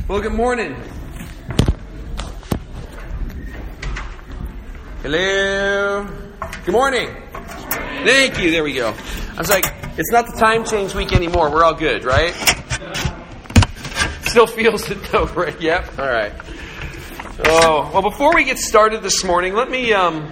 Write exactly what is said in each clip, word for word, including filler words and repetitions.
Well, good morning. Hello. Good morning. Thank you. There we go. I was like, it's not the time change week anymore. We're all good, right? Still feels it though, right? Yep. All right. Oh, well, before we get started this morning, let me um,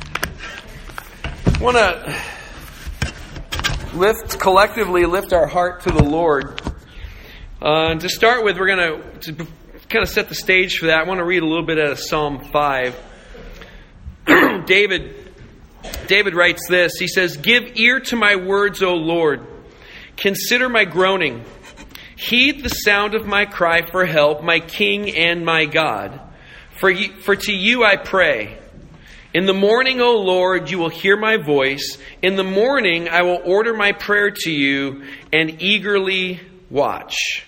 want to lift, collectively lift our heart to the Lord. Uh, to start with, we're going to kind of set the stage for that. I want to read a little bit out of Psalm five. David, David writes this. He says, "Give ear to my words, O Lord. Consider my groaning. Heed the sound of my cry for help, my King and my God. For, you, for to you I pray. In the morning, O Lord, you will hear my voice. In the morning I will order my prayer to you and eagerly watch."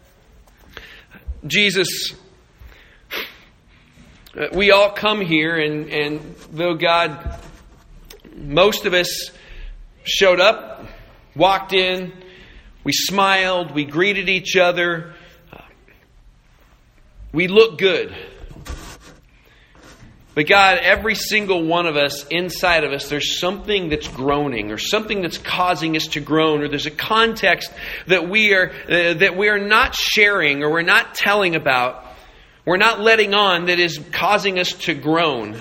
Jesus, we all come here, and, and though God, most of us showed up, walked in, we smiled, we greeted each other, we look good. But God, every single one of us, inside of us, there's something that's groaning, or something that's causing us to groan, or there's a context that we are uh, that we are not sharing, or we're not telling about, we're not letting on, that is causing us to groan.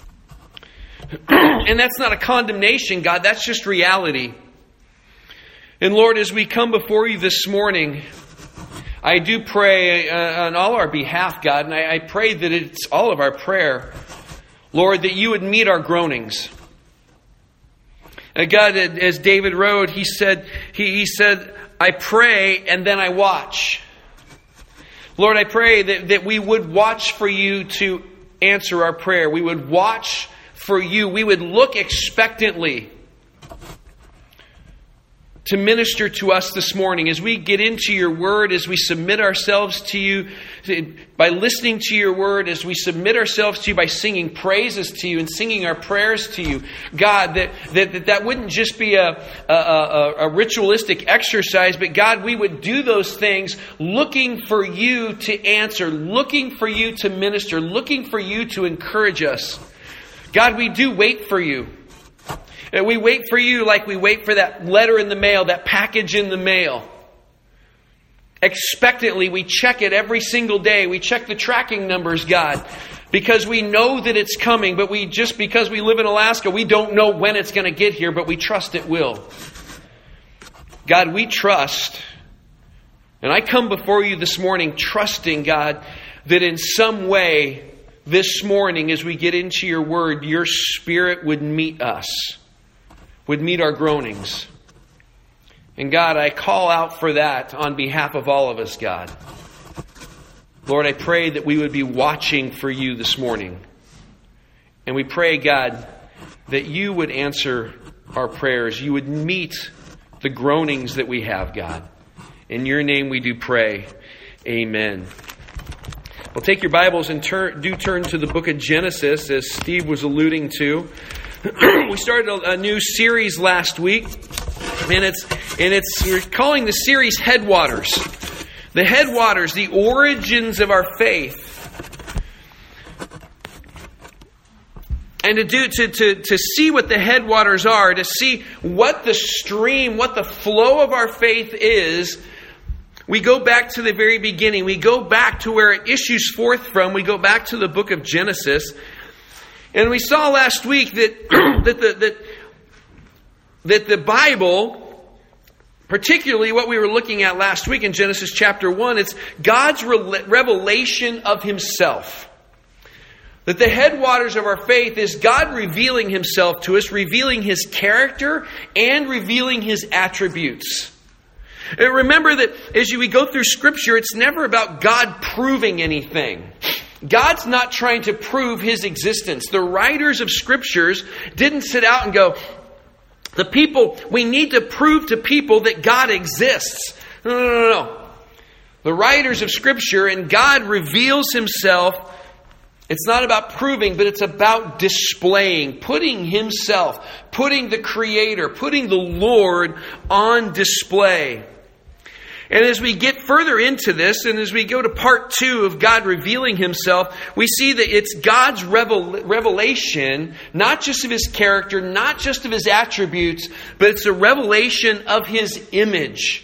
And that's not a condemnation, God. That's just reality. And Lord, as we come before you this morning, I do pray uh, on all our behalf, God, and I, I pray that it's all of our prayer, Lord, that you would meet our groanings. Uh, God, as David wrote, he said, he, he said, I pray and then I watch. Lord, I pray that, that we would watch for you to answer our prayer. We would watch for you. We would look expectantly to minister to us this morning as we get into your word, as we submit ourselves to you by listening to your word, as we submit ourselves to you by singing praises to you and singing our prayers to you. God, that that, that, that wouldn't just be a, a, a, a ritualistic exercise, but God, we would do those things looking for you to answer, looking for you to minister, looking for you to encourage us. God, we do wait for you. We wait for you like we wait for that letter in the mail, that package in the mail. Expectantly, we check it every single day. We check the tracking numbers, God, because we know that it's coming. But we just because we live in Alaska, we don't know when it's going to get here, but we trust it will. God, we trust. And I come before you this morning trusting, God, that in some way this morning as we get into your word, your Spirit would meet us. Would meet our groanings. And God, I call out for that on behalf of all of us, God. Lord, I pray that we would be watching for you this morning. And we pray, God, that you would answer our prayers. You would meet the groanings that we have, God. In your name we do pray. Amen. Well, take your Bibles and turn, do turn to the book of Genesis, as Steve was alluding to. We started a, a new series last week, and it's and it's we're calling the series Headwaters. The Headwaters, the origins of our faith. And to do to, to, to see what the headwaters are, to see what the stream, what the flow of our faith is, we go back to the very beginning. We go back to where it issues forth from. We go back to the book of Genesis. And we saw last week that that the that, that the Bible, particularly what we were looking at last week in Genesis chapter one, it's God's re- revelation of Himself. That the headwaters of our faith is God revealing Himself to us, revealing His character and revealing His attributes. And remember that as we go through Scripture, it's never about God proving anything. God's not trying to prove His existence. The writers of Scriptures didn't sit out and go, the people, we need to prove to people that God exists. No, no, no, no. The writers of Scripture, and God reveals Himself. It's not about proving, but it's about displaying, putting Himself, putting the Creator, putting the Lord on display. And as we get further into this, and as we go to part two of God revealing himself, we see that it's God's revel- revelation, not just of his character, not just of his attributes, but it's a revelation of his image.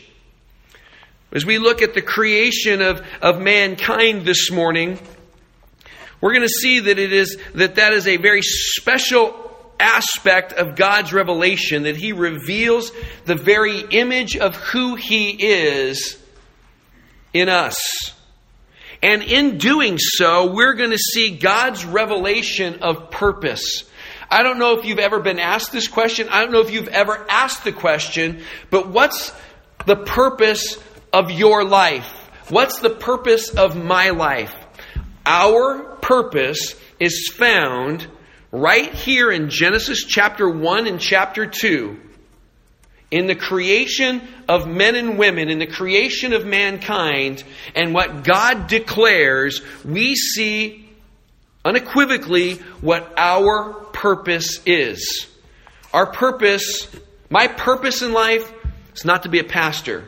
As we look at the creation of, of mankind this morning, we're going to see that it is that that is a very special aspect of God's revelation, that he reveals the very image of who he is in us. And in doing so, we're going to see God's revelation of purpose. I don't know if you've ever been asked this question. I don't know if you've ever asked the question, but what's the purpose of your life? What's the purpose of my life? Our purpose is found right here in Genesis chapter one and chapter two. In the creation of men and women, in the creation of mankind, and what God declares, we see unequivocally what our purpose is. Our purpose, my purpose in life is not to be a pastor.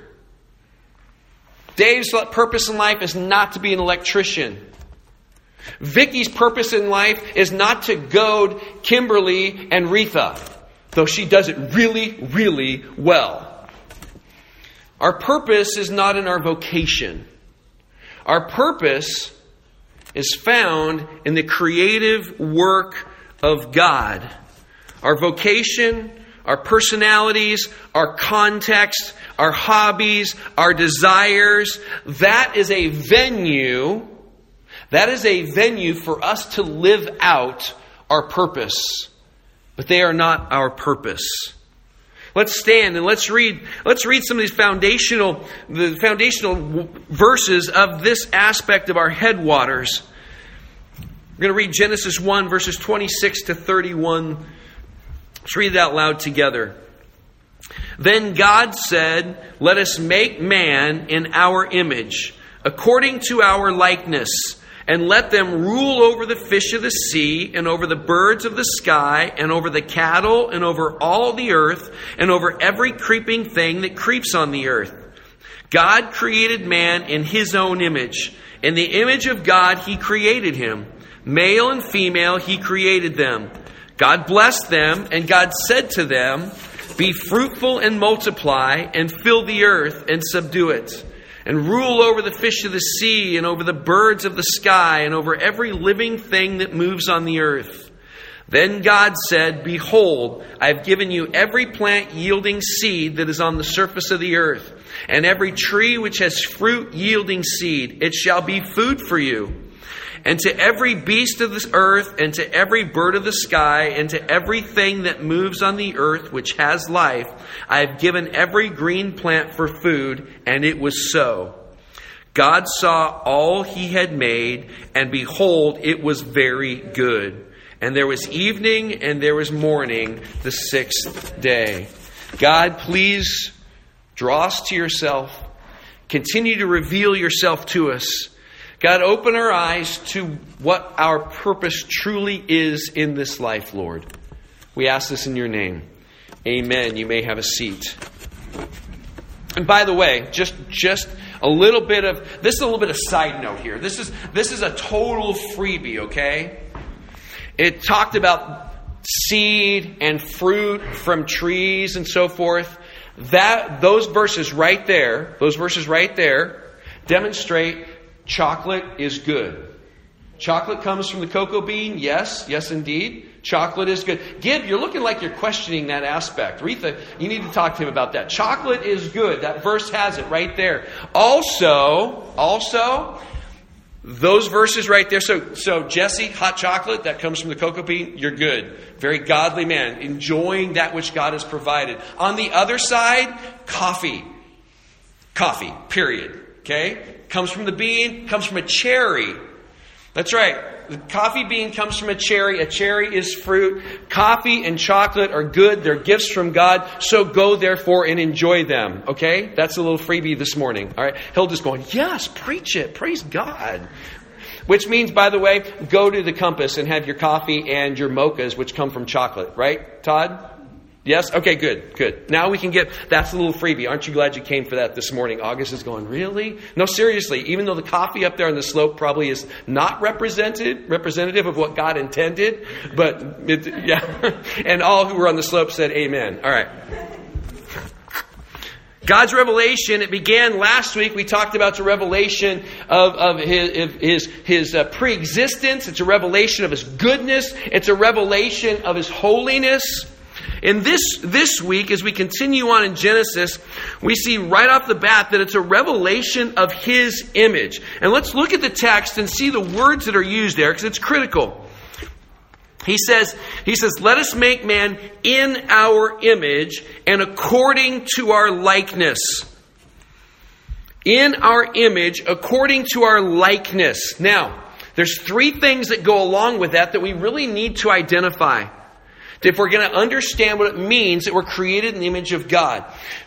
Dave's purpose in life is not to be an electrician. Vicky's purpose in life is not to goad Kimberly and Retha, though she does it really, really well. Our purpose is not in our vocation. Our purpose is found in the creative work of God. Our vocation, our personalities, our context, our hobbies, our desires, that is a venue That is a venue for us to live out our purpose. But they are not our purpose. Let's stand and let's read let's read some of these foundational the foundational verses of this aspect of our headwaters. We're going to read Genesis one, verses twenty-six to thirty-one. Let's read it out loud together. Then God said, "Let us make man in our image, according to our likeness. And let them rule over the fish of the sea, and over the birds of the sky, and over the cattle, and over all the earth, and over every creeping thing that creeps on the earth." God created man in his own image. In the image of God he created him. Male and female he created them. God blessed them, and God said to them, "Be fruitful and multiply, and fill the earth, and subdue it. And rule over the fish of the sea, and over the birds of the sky, and over every living thing that moves on the earth." Then God said, "Behold, I have given you every plant yielding seed that is on the surface of the earth, and every tree which has fruit yielding seed. It shall be food for you. And to every beast of the earth, and to every bird of the sky, and to everything that moves on the earth which has life, I have given every green plant for food," and it was so. God saw all he had made, and behold, it was very good. And there was evening, and there was morning, the sixth day. God, please draw us to yourself. Continue to reveal yourself to us. God, open our eyes to what our purpose truly is in this life, Lord. We ask this in your name. Amen. You may have a seat. And by the way, just just a little bit of this is a little bit of side note here. This is this is a total freebie, okay? It talked about seed and fruit from trees and so forth. That those verses right there, those verses right there demonstrate chocolate is good. Chocolate comes from the cocoa bean. Yes, yes indeed. Chocolate is good. Gib, you're looking like you're questioning that aspect. Retha, you need to talk to him about that. Chocolate is good. That verse has it right there. Also, also, those verses right there. So, so Jesse, hot chocolate, that comes from the cocoa bean. You're good. Very godly man, enjoying that which God has provided. On the other side, coffee. Coffee, period. Okay? Comes from the bean, comes from a cherry. That's right. The coffee bean comes from a cherry. A cherry is fruit. Coffee and chocolate are good. They're gifts from God. So go, therefore, and enjoy them. Okay? That's a little freebie this morning. All right? Hilda's going, yes, preach it. Praise God. Which means, by the way, go to the Compass and have your coffee and your mochas, which come from chocolate. Right, Todd? Yes? Okay, good, good. Now we can get, that's a little freebie. Aren't you glad you came for that this morning? August is going, really? No, seriously, even though the coffee up there on the slope probably is not represented, representative of what God intended, but, it, yeah. And all who were on the slope said amen. All right. God's revelation, it began last week. We talked about the revelation of, of his, his, his uh, pre-existence. It's a revelation of his goodness. It's a revelation of his holiness. In this, this week, as we continue on in Genesis, we see right off the bat that it's a revelation of his image. And let's look at the text and see the words that are used there, because it's critical. He says, he says, let us make man in our image and according to our likeness. In our image, according to our likeness. Now, there's three things that go along with that that we really need to identify. If we're going to understand what it means that we're created in the image of God.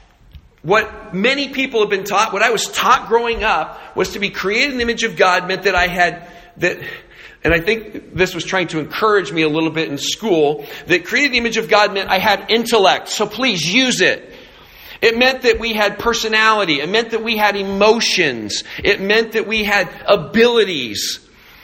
What many people have been taught, what I was taught growing up, was to be created in the image of God meant that I had, that, and I think this was trying to encourage me a little bit in school, that created in the image of God meant I had intellect, so please use it. It meant that we had personality. It meant that we had emotions. It meant that we had abilities.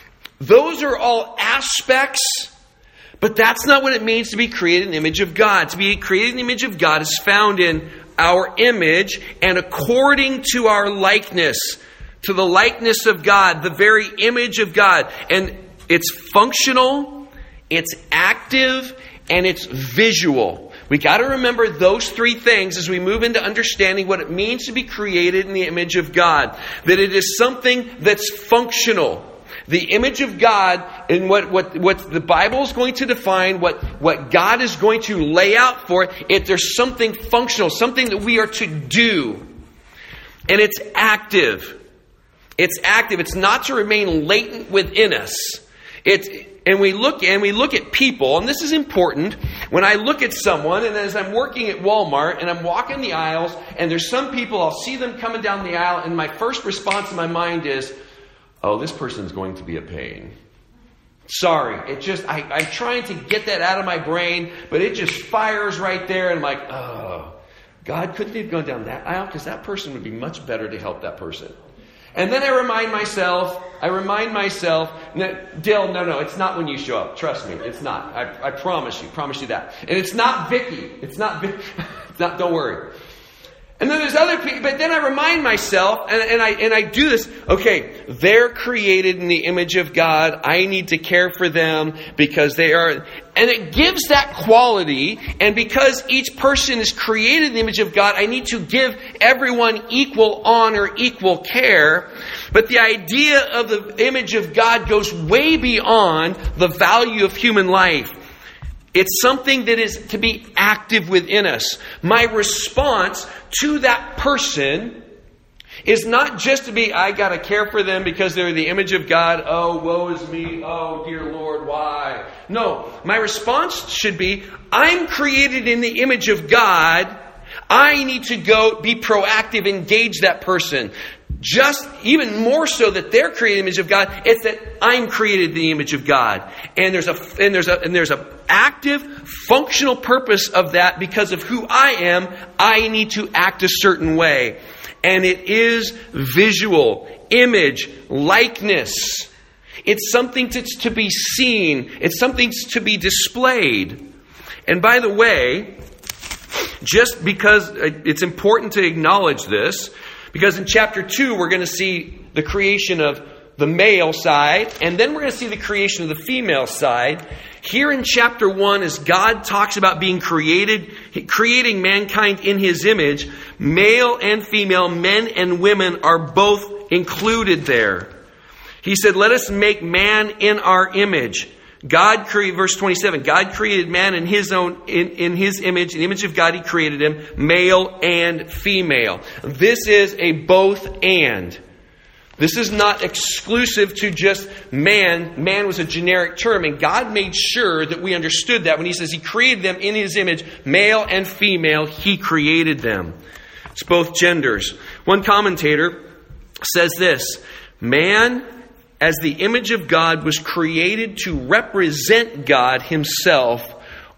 Those are all aspects. But that's not what it means to be created in the image of God. To be created in the image of God is found in our image and according to our likeness. To the likeness of God, the very image of God. And it's functional, it's active, and it's visual. We got to remember those three things as we move into understanding what it means to be created in the image of God. That it is something that's functional. The image of God, and what, what, what the Bible is going to define, what, what God is going to lay out for it, if there's something functional, something that we are to do. And it's active. It's active. It's not to remain latent within us. It's, and we look and we look at people, and this is important. When I look at someone, and as I'm working at Walmart and I'm walking the aisles, and there's some people, I'll see them coming down the aisle, and my first response in my mind is, oh, this person's going to be a pain. Sorry. It just, I, I'm trying to get that out of my brain, but it just fires right there. And I'm like, oh, God, couldn't he have gone down that aisle? Because that person would be much better to help that person. And then I remind myself, I remind myself, Dale, no, no, it's not when you show up. Trust me, it's not. I, I promise you, promise you that. And it's not Vicky. It's not Vicky. It's not, don't worry. And then there's other people, but then I remind myself, and, and I and I do this, okay, they're created in the image of God. I need to care for them because they are, and it gives that quality, and because each person is created in the image of God, I need to give everyone equal honor, equal care. But the idea of the image of God goes way beyond the value of human life. It's something that is to be active within us. My response to that person is not just to be, I got to care for them because they're the image of God. Oh, woe is me. Oh, dear Lord, why? No, my response should be, I'm created in the image of God. I need to go be proactive, engage that person. Just even more so that they're created in the image of God, it's that I'm created in the image of God. And there's a and there's a and there's a active, functional purpose of that because of who I am. I need to act a certain way. And it is visual, image, likeness. It's something to, to be seen. It's something to be displayed. And by the way, just because it's important to acknowledge this, because in chapter two, we're going to see the creation of the male side, and then we're going to see the creation of the female side. Here in chapter one, as God talks about being created, creating mankind in His image, male and female, men and women are both included there. He said, let us make man in our image. God created, verse twenty-seven, God created man in his own, in, in his image, in the image of God He created him, male and female. This is a both and. This is not exclusive to just man. Man was a generic term, and God made sure that we understood that when He says He created them in His image, male and female, He created them. It's both genders. One commentator says this, man, as the image of God, was created to represent God Himself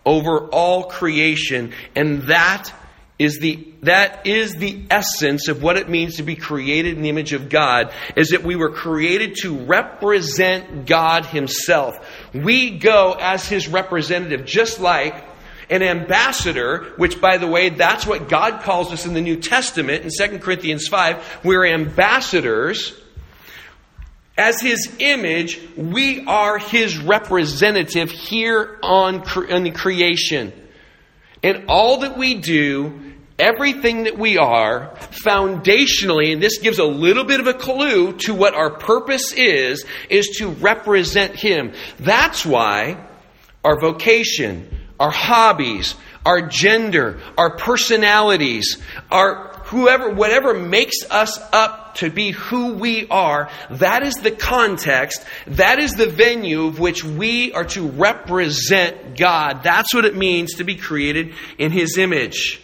over all creation. And that is the that is the essence of what it means to be created in the image of God, is that we were created to represent God himself. We go as his representative, just like an ambassador, which, by the way, that's what God calls us in the New Testament in Second Corinthians five. We're ambassadors. As his image, we are his representative here on, on creation. And all that we do, everything that we are, foundationally, and this gives a little bit of a clue to what our purpose is, is to represent him. That's why our vocation, our hobbies, our gender, our personalities, our whoever, whatever makes us up to be who we are, that is the context, that is the venue of which we are to represent God. That's what it means to be created in his image.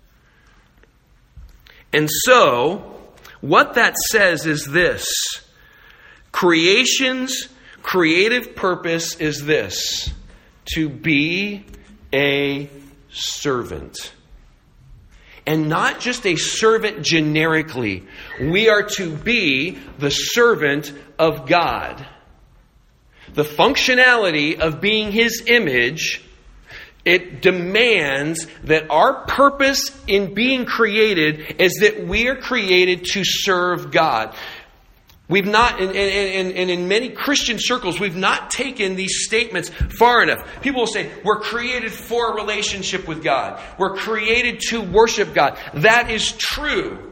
And so, what that says is this. Creation's creative purpose is this: to be a servant. And not just a servant generically. We are to be the servant of God. The functionality of being his image, it demands that our purpose in being created is that we are created to serve God. We've not, and, and, and in many Christian circles, we've not taken these statements far enough. People will say, we're created for a relationship with God. We're created to worship God. That is true.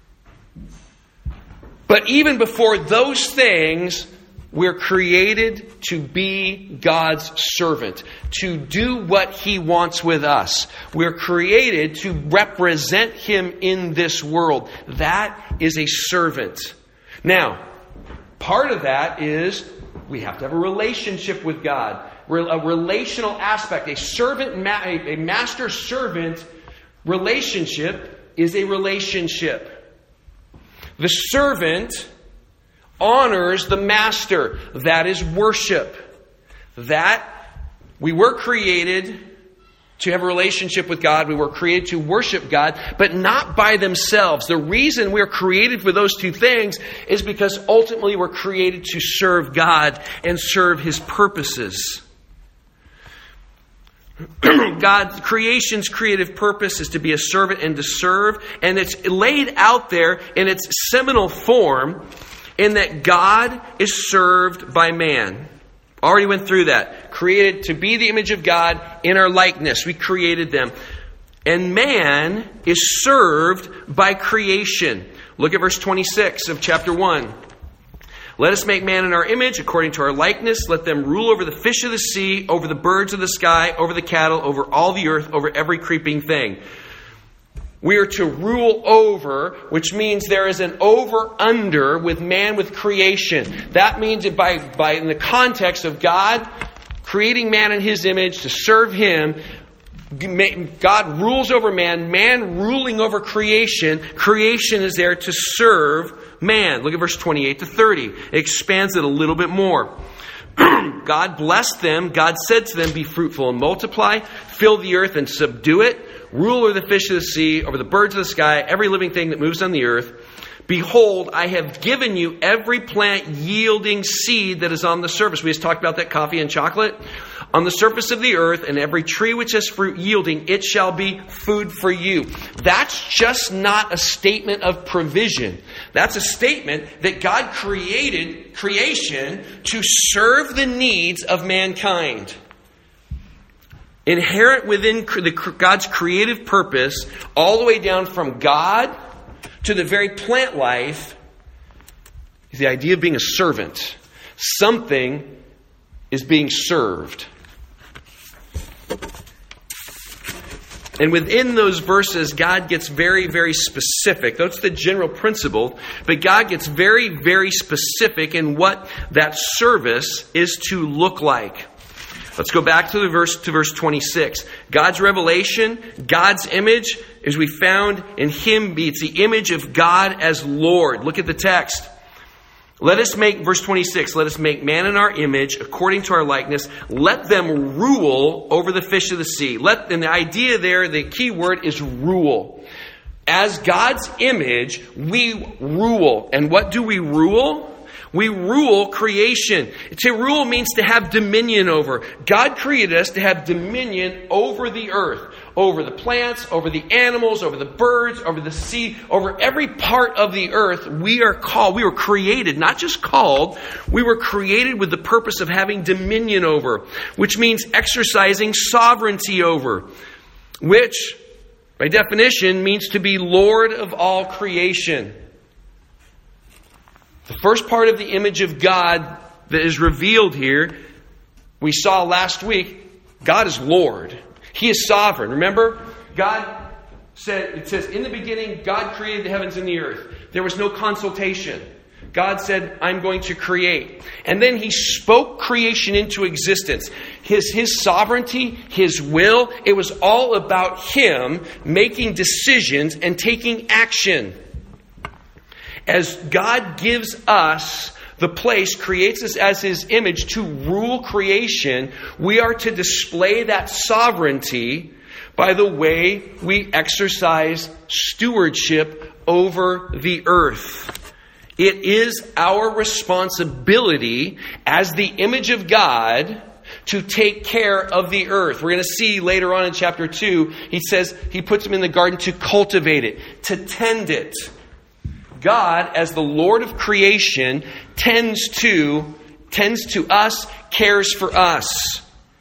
But even before those things, we're created to be God's servant, to do what he wants with us. We're created to represent him in this world. That is a servant. Now, part of that is we have to have a relationship with God, a relational aspect. A servant, a master-servant relationship is a relationship. The servant honors the master. That is worship. That we were created to have a relationship with God. We were created to worship God, but not by themselves. The reason we're created for those two things is because ultimately we're created to serve God and serve his purposes. God, creation's creative purpose is to be a servant and to serve, and it's laid out there in its seminal form in that God is served by man. Already went through that. Created to be the image of God in our likeness. We created them. And man is served by creation. Look at verse twenty-six of chapter one. Let us make man in our image, according to our likeness. Let them rule over the fish of the sea, over the birds of the sky, over the cattle, over all the earth, over every creeping thing. We are to rule over, which means there is an over-under with man, with creation. That means that by, by in the context of God creating man in his image to serve him, God rules over man, man ruling over creation. Creation is there to serve man. Look at verse twenty-eight to thirty. It expands it a little bit more. God blessed them. God said to them, be fruitful and multiply, fill the earth and subdue it. Rule over the fish of the sea, over the birds of the sky, every living thing that moves on the earth. Behold, I have given you every plant yielding seed that is on the surface. We just talked about that, coffee and chocolate. On the surface of the earth, and every tree which has fruit yielding, it shall be food for you. That's just not a statement of provision. That's a statement that God created creation to serve the needs of mankind. Inherent within God's creative purpose, all the way down from God to the very plant life, is the idea of being a servant. Something is being served. And within those verses, God gets very, very specific. That's the general principle. But God gets very, very specific in what that service is to look like. Let's go back to the verse to verse twenty-six. God's revelation, God's image, as we found in him, it's the image of God as Lord. Look at the text. Let us make, verse twenty-six, let us make man in our image, according to our likeness. Let them rule over the fish of the sea. Let, and the idea there, the key word is rule. As God's image, we rule. And what do we rule? We rule creation. To rule means to have dominion over. God created us to have dominion over the earth, over the plants, over the animals, over the birds, over the sea, over every part of the earth. We are called, we were created, not just called, we were created with the purpose of having dominion over, which means exercising sovereignty over, which, by definition, means to be Lord of all creation. The first part of the image of God that is revealed here, we saw last week, God is Lord. He is sovereign. Remember, God said, it says, in the beginning, God created the heavens and the earth. There was no consultation. God said, I'm going to create. And then He spoke creation into existence. His, his sovereignty, His will, it was all about Him making decisions and taking action. As God gives us the place, creates us as His image to rule creation, we are to display that sovereignty by the way we exercise stewardship over the earth. It is our responsibility as the image of God to take care of the earth. We're going to see later on in chapter two, He says He puts them in the garden to cultivate it, to tend it. God, as the Lord of creation, tends to, tends to us, cares for us.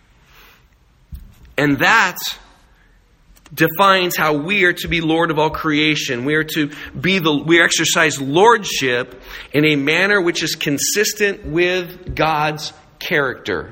And that defines how we are to be Lord of all creation. We are to be the, we exercise lordship in a manner which is consistent with God's character.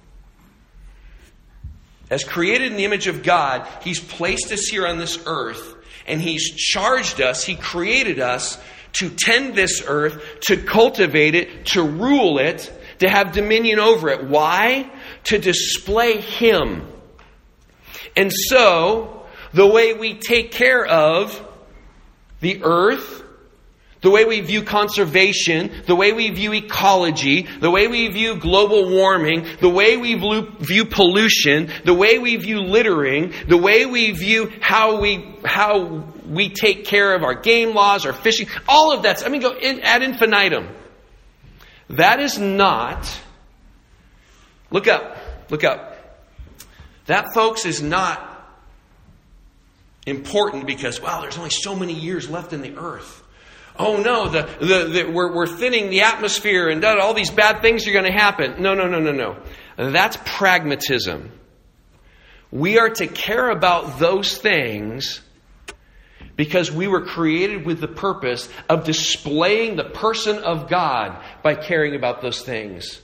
As created in the image of God, He's placed us here on this earth, and He's charged us, He created us to tend this earth, to cultivate it, to rule it, to have dominion over it. Why? To display Him. And so, the way we take care of the earth, the way we view conservation, the way we view ecology, the way we view global warming, the way we view pollution, the way we view littering, the way we view how we how we take care of our game laws, our fishing, all of that. I mean, go in, ad infinitum. That is not, look up, look up. That, folks, is not important because, wow, there's only so many years left in the earth. Oh no, the, the, the, we're, we're thinning the atmosphere and all these bad things are going to happen. No, no, no, no, no. That's pragmatism. We are to care about those things because we were created with the purpose of displaying the person of God by caring about those things.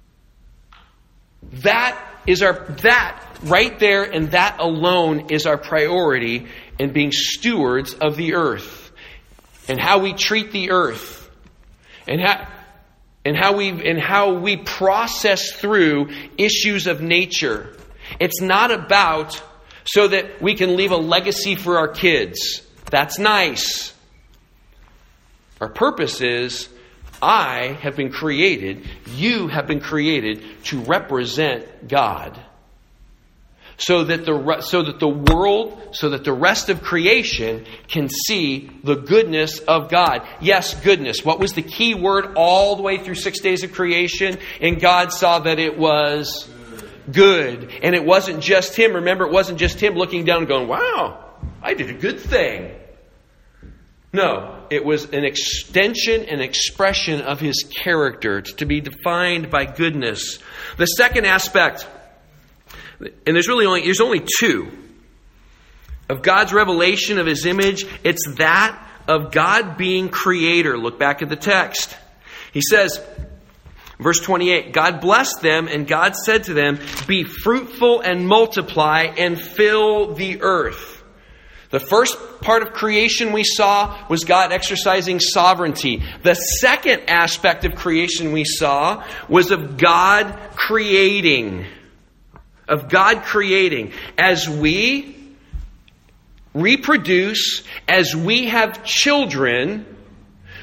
That is our, that right there and that alone is our priority in being stewards of the earth. And how we treat the earth, and how and how we and how we process through issues of nature. It's not about so that we can leave a legacy for our kids. That's nice. Our purpose is, I have been created, you have been created to represent God. So that the so that the world, so that the rest of creation can see the goodness of God. Yes, goodness. What was the key word all the way through six days of creation? And God saw that it was good. And it wasn't just Him. Remember, it wasn't just Him looking down and going, wow, I did a good thing. No, it was an extension and expression of His character to be defined by goodness. The second aspect, and there's really only there's only two of God's revelation of His image. It's that of God being creator. Look back at the text. He says, verse twenty-eight, God blessed them, and God said to them, be fruitful and multiply and fill the earth. The first part of creation we saw was God exercising sovereignty. The second aspect of creation we saw was of God creating. Of God creating. As we reproduce, as we have children,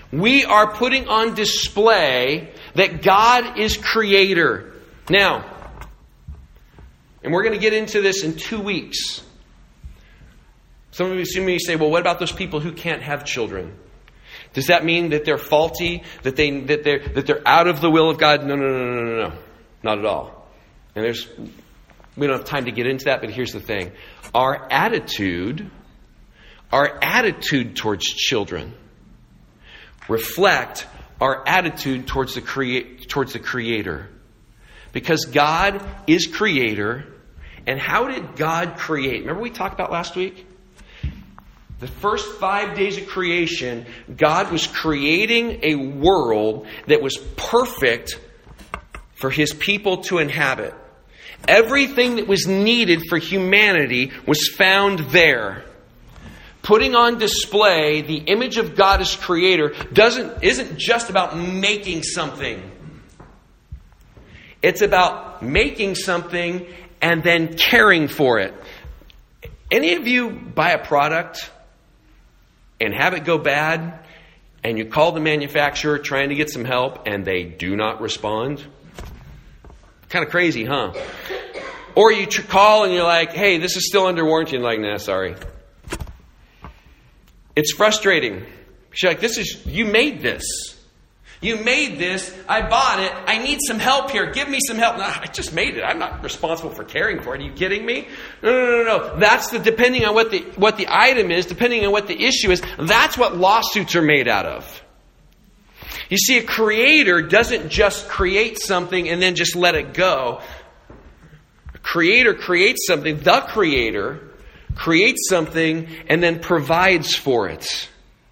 We are putting on display that God is creator. Now, and we're going to get into this in two weeks. Some of you see me say, well, what about those people who can't have children? Does that mean that they're faulty, that they that they're that they're out of the will of God? No, no, no, no, no, no, not at all. And there's we don't have time to get into that, but here's the thing: our attitude, our attitude towards children, reflect our attitude towards the create towards the Creator, because God is Creator. And how did God create? Remember we talked about last week? The first five days of creation, God was creating a world that was perfect for His people to inhabit. Everything that was needed for humanity was found there. Putting on display the image of God as Creator doesn't isn't just about making something. It's about making something and then caring for it. Any of you buy a product and have it go bad, and you call the manufacturer trying to get some help, and they do not respond? Kind of crazy, huh? Or you tr- call and you're like, hey, this is still under warranty. And like, nah, sorry. It's frustrating. You're like, this is, you made this. You made this. I bought it. I need some help here. Give me some help. No, I just made it. I'm not responsible for caring for it. Are you kidding me? No, no, no, no. That's the, depending on what the, what the item is, depending on what the issue is, that's what lawsuits are made out of. You see, a creator doesn't just create something and then just let it go. A creator creates something. The creator creates something and then provides for it.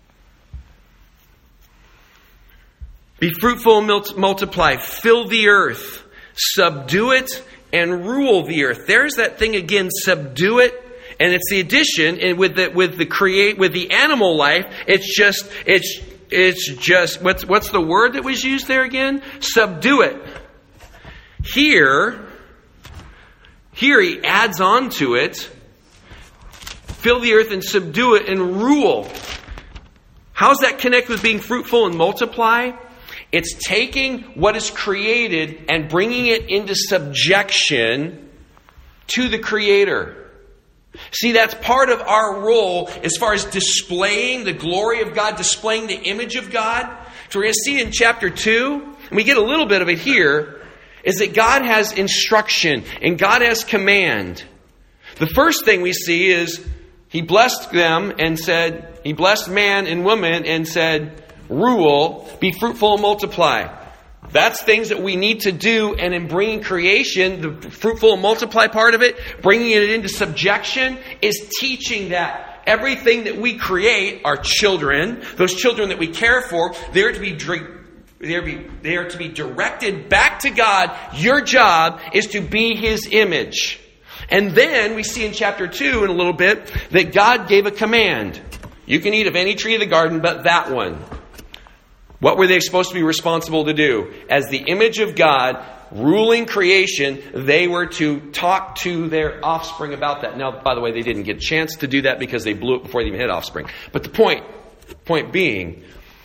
Be fruitful and multiply. Fill the earth. Subdue it and rule the earth. There's that thing again, subdue it. And it's the addition, and with the with the create with the animal life, it's just it's it's just what's what's the word that was used there again? Subdue it. Here, here he adds on to it. Fill the earth and subdue it and rule. How does that connect with being fruitful and multiply? It's taking what is created and bringing it into subjection to the Creator. See, that's part of our role as far as displaying the glory of God, displaying the image of God. So we're going to see in chapter two, and we get a little bit of it here, is that God has instruction and God has command. The first thing we see is He blessed them and said, He blessed man and woman and said, rule, be fruitful and multiply. That's things that we need to do. And in bringing creation, the fruitful and multiply part of it, bringing it into subjection, is teaching that everything that we create, our children, those children that we care for, they're to be they're, be, they're to be directed back to God. Your job is to be His image. And then we see in chapter two in a little bit that God gave a command. You can eat of any tree of the garden but that one. What were they supposed to be responsible to do? As the image of God ruling creation, they were to talk to their offspring about that. Now, by the way, they didn't get a chance to do that because they blew it before they even had offspring. But the point, point being,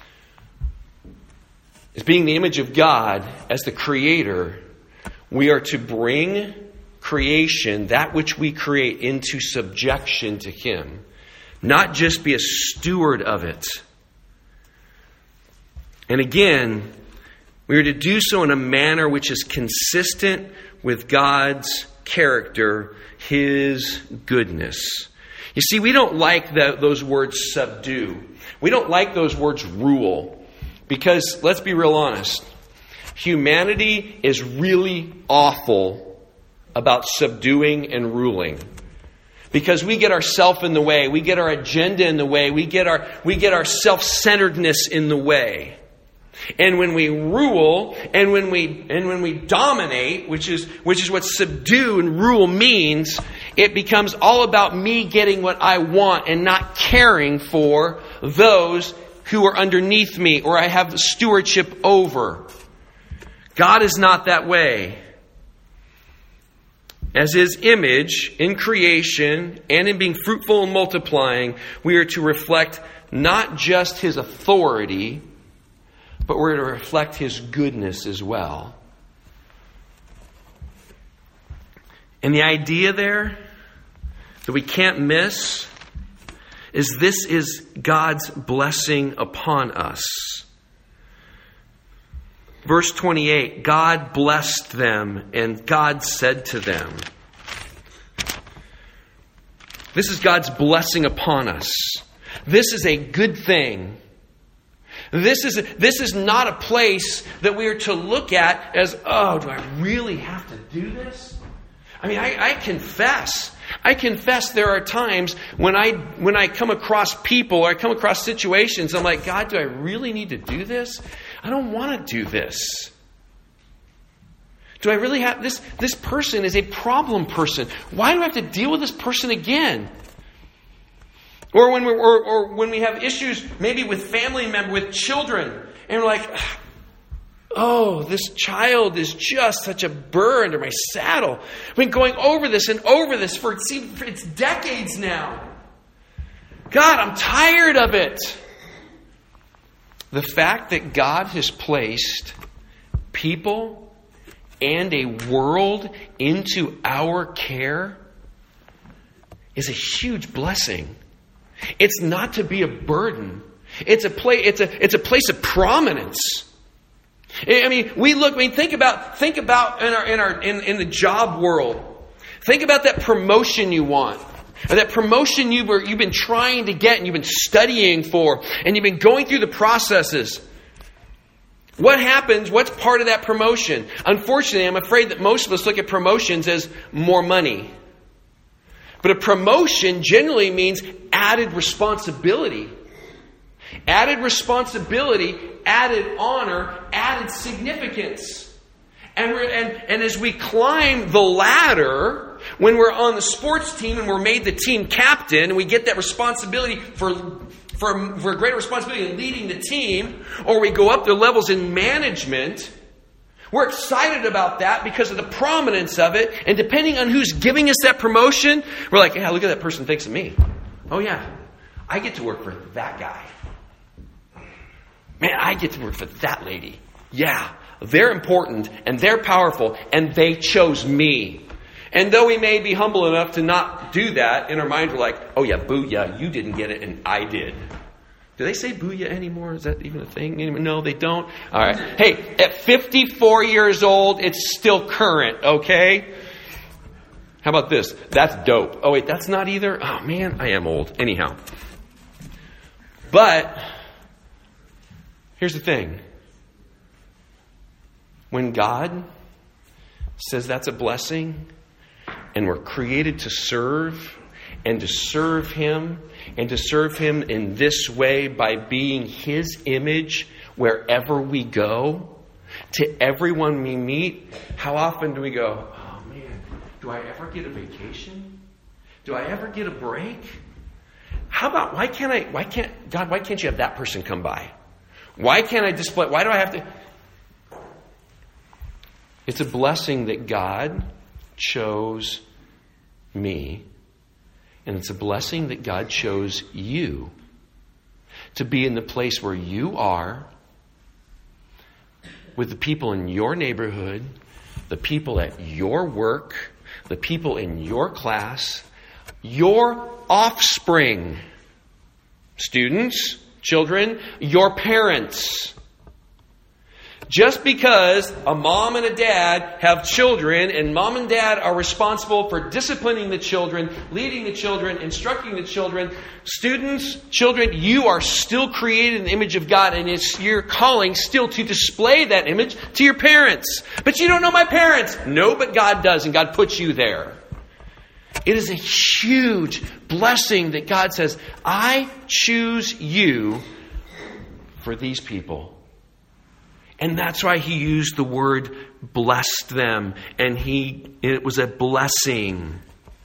is being the image of God as the Creator, we are to bring creation, that which we create, into subjection to Him. Not just be a steward of it. And again, we are to do so in a manner which is consistent with God's character, His goodness. You see, we don't like the, those words subdue. We don't like those words rule. Because, let's be real honest, humanity is really awful about subduing and ruling. Because we get ourself in the way, we get our agenda in the way, we get our we get our self-centeredness in the way. And when we rule, and when we and when we dominate, which is which is what subdue and rule means, it becomes all about me getting what I want and not caring for those who are underneath me or I have stewardship over. God is not that way. As His image in creation and in being fruitful and multiplying, we are to reflect not just His authority, but we're to reflect His goodness as well. And the idea there that we can't miss is this is God's blessing upon us. Verse twenty-eight, God blessed them and God said to them. This is God's blessing upon us. This is a good thing. This is, this is not a place that we are to look at as, oh, do I really have to do this? I mean, I, I confess. I confess there are times when I when I come across people or I come across situations, I'm like, God, do I really need to do this? I don't want to do this. Do I really have this? This person is a problem person. Why do I have to deal with this person again? Or when we or, or when we have issues, maybe with family members, with children, and we're like, oh, this child is just such a burr under my saddle. I've been going over this and over this for it's decades now. God, I'm tired of it. The fact that God has placed people and a world into our care is a huge blessing. It's not to be a burden. It's a place. It's a. It's a place of prominence. I mean, we look. I mean, think about. Think about in our in our in, in the job world. Think about that promotion you want, or that promotion you were you've been trying to get and you've been studying for, and you've been going through the processes. What happens? What's part of that promotion? Unfortunately, I'm afraid that most of us look at promotions as more money. But a promotion generally means added responsibility. Added responsibility, added honor, added significance. And, we're, and, and as we climb the ladder, when we're on the sports team and we're made the team captain, and we get that responsibility for For, for greater responsibility in leading the team, or we go up the levels in management, we're excited about that because of the prominence of it. And depending on who's giving us that promotion, we're like, yeah, look at that person thinks of me. Oh yeah, I get to work for that guy. Man, I get to work for that lady. Yeah, they're important and they're powerful and they chose me. And though we may be humble enough to not do that, in our mind we're like, oh yeah, booyah, you didn't get it and I did. Do they say booyah anymore? Is that even a thing? No, they don't. All right. Hey, at fifty-four years old, it's still current, okay? How about this? That's dope. Oh wait, that's not either? Oh man, I am old. Anyhow. But, here's the thing. When God says that's a blessing, and we're created to serve, and to serve Him, and to serve Him in this way by being His image wherever we go, to everyone we meet. How often do we go, oh man, do I ever get a vacation? Do I ever get a break? How about, why can't I, why can't, God, why can't you have that person come by? Why can't I display, why do I have to? It's a blessing that God chose me, and it's a blessing that God chose you to be in the place where you are with the people in your neighborhood, the people at your work, the people in your class, your offspring, students, children, your parents. Just because a mom and a dad have children and mom and dad are responsible for disciplining the children, leading the children, instructing the children, students, children, you are still created in the image of God, and it's your calling still to display that image to your parents. But you don't know my parents. No, but God does, and God puts you there. It is a huge blessing that God says, I choose you for these people. And that's why He used the word blessed them. And he it was a blessing.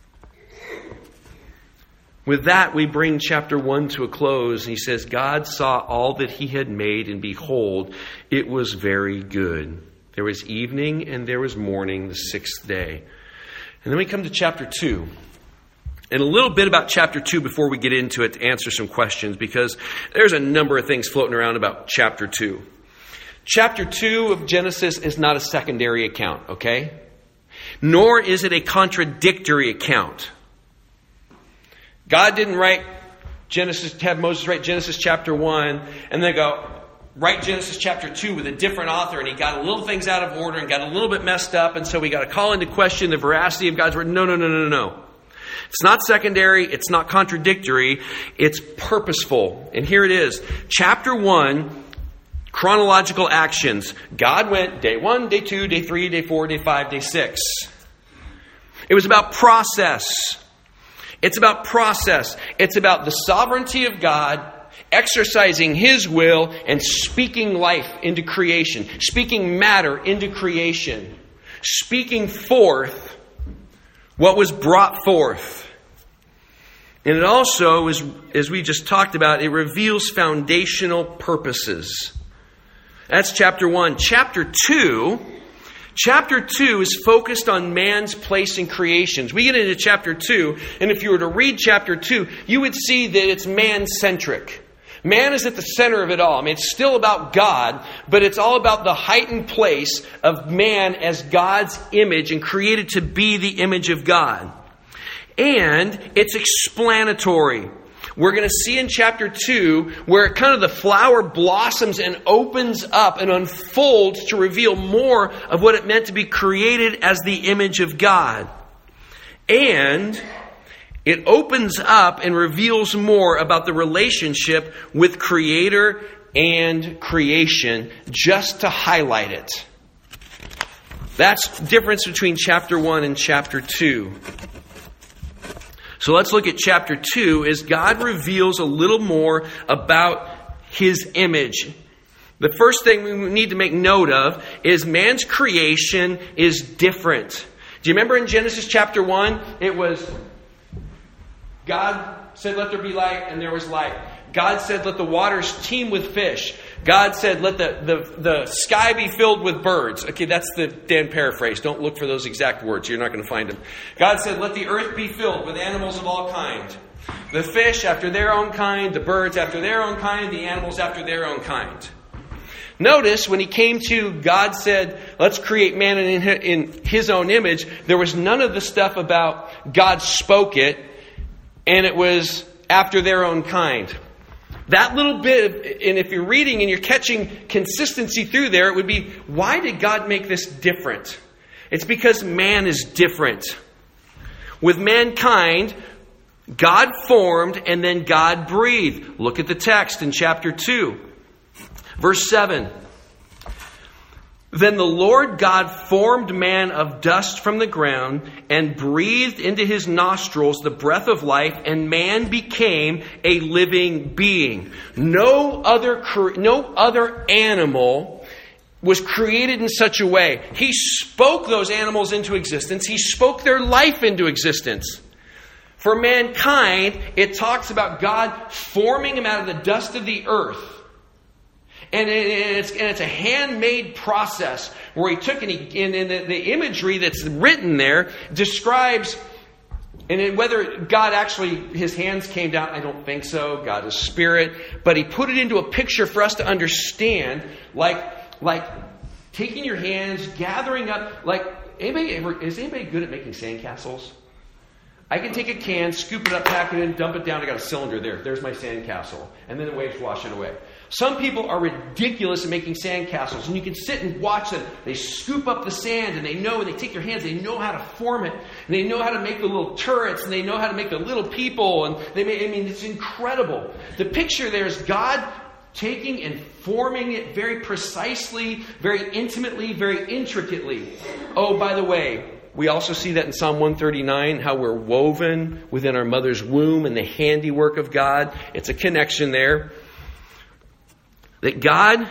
With that, we bring chapter one to a close. And he says, God saw all that He had made, and behold, it was very good. There was evening and there was morning, the sixth day. And then we come to chapter two. And a little bit about chapter two before we get into it to answer some questions, because there's a number of things floating around about chapter two. Chapter two of Genesis is not a secondary account, okay? Nor is it a contradictory account. God didn't write Genesis, have Moses write Genesis chapter one, and then go write Genesis chapter two with a different author, and he got a little things out of order and got a little bit messed up, and so we got to call into question the veracity of God's word. No, no, no, no, no. It's not secondary. It's not contradictory. It's purposeful. And here it is. Chapter one, chronological actions. God went day one, day two, day three, day four, day five, day six. It was about process. It's about process. It's about the sovereignty of God, exercising His will and speaking life into creation, speaking matter into creation, speaking forth what was brought forth. And it also, as, as we just talked about, it reveals foundational purposes. That's chapter one. Chapter two, chapter two is focused on man's place in creations. We get into chapter two, and if you were to read chapter two, you would see that it's man-centric. Man is at the center of it all. I mean, it's still about God, but it's all about the heightened place of man as God's image and created to be the image of God. And it's explanatory. We're going to see in chapter two where kind of the flower blossoms and opens up and unfolds to reveal more of what it meant to be created as the image of God. And it opens up and reveals more about the relationship with Creator and creation, just to highlight it. That's the difference between chapter one and chapter two. So let's look at chapter two as God reveals a little more about His image. The first thing we need to make note of is man's creation is different. Do you remember in Genesis chapter one, it was God said, let there be light, and there was light. God said, let the waters teem with fish. God said, let the, the, the sky be filled with birds. Okay, that's the Dan paraphrase. Don't look for those exact words. You're not going to find them. God said, let the earth be filled with animals of all kinds. The fish after their own kind, the birds after their own kind, the animals after their own kind. Notice when he came to, God said, let's create man in His own image. There was none of the stuff about God spoke it, and it was after their own kind. That little bit, and if you're reading and you're catching consistency through there, it would be, why did God make this different? It's because man is different. With mankind, God formed and then God breathed. Look at the text in chapter two, verse seven. Then the Lord God formed man of dust from the ground and breathed into his nostrils the breath of life, and man became a living being. No other, no other animal was created in such a way. He spoke those animals into existence. He spoke their life into existence. For mankind, it talks about God forming him out of the dust of the earth. And it's, and it's a handmade process where he took and, he, and, and the, the imagery that's written there describes, and whether God actually, His hands came down, I don't think so. God is spirit. But He put it into a picture for us to understand, like, like taking your hands, gathering up, like, anybody ever, is anybody good at making sandcastles? I can take a can, scoop it up, pack it in, dump it down. I got a cylinder there. There's my sandcastle. And then the waves wash it away. Some people are ridiculous at making sandcastles, and you can sit and watch them. They scoop up the sand, and they know, and they take their hands, they know how to form it, and they know how to make the little turrets, and they know how to make the little people, and they may, I mean, it's incredible. The picture there is God taking and forming it very precisely, very intimately, very intricately. Oh, by the way, we also see that in Psalm one thirty-nine, how we're woven within our mother's womb and the handiwork of God. It's a connection there. That God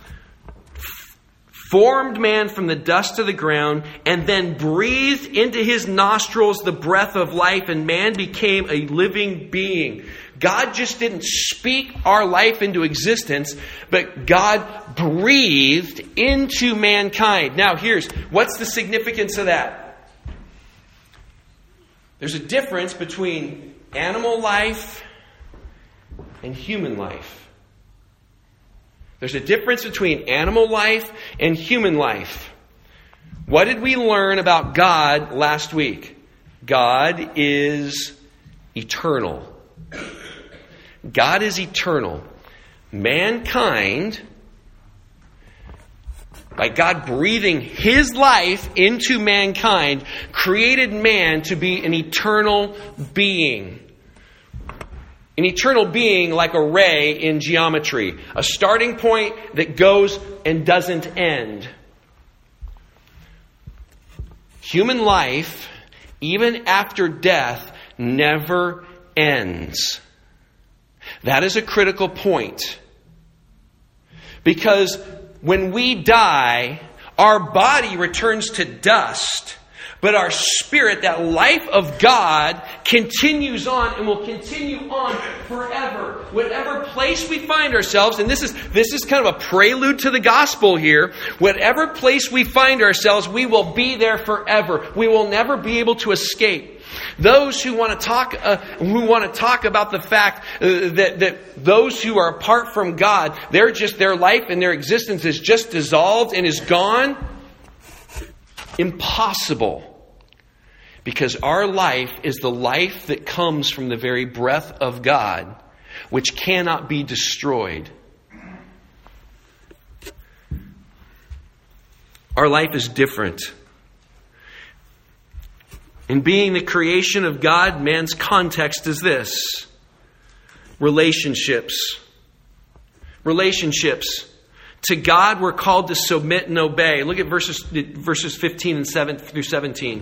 formed man from the dust of the ground and then breathed into his nostrils the breath of life, and man became a living being. God just didn't speak our life into existence, but God breathed into mankind. Now here's, what's the significance of that? There's a difference between animal life and human life. There's a difference between animal life and human life. What did we learn about God last week? God is eternal. God is eternal. Mankind, by God breathing His life into mankind, created man to be an eternal being. An eternal being like a ray in geometry. A starting point that goes and doesn't end. Human life, even after death, never ends. That is a critical point. Because when we die, our body returns to dust. But our spirit, that life of God, continues on and will continue on forever. Whatever place we find ourselves, and this is this is kind of a prelude to the gospel here. Whatever place we find ourselves, we will be there forever. We will never be able to escape. Those who want to talk, uh, who want to talk about the fact uh, that that those who are apart from God, they're just their life and their existence is just dissolved and is gone. Impossible. Because our life is the life that comes from the very breath of God, which cannot be destroyed. Our life is different. In being the creation of God, man's context is this. Relationships. Relationships. To God, we're called to submit and obey. Look at verses, verses fifteen and seven through seventeen.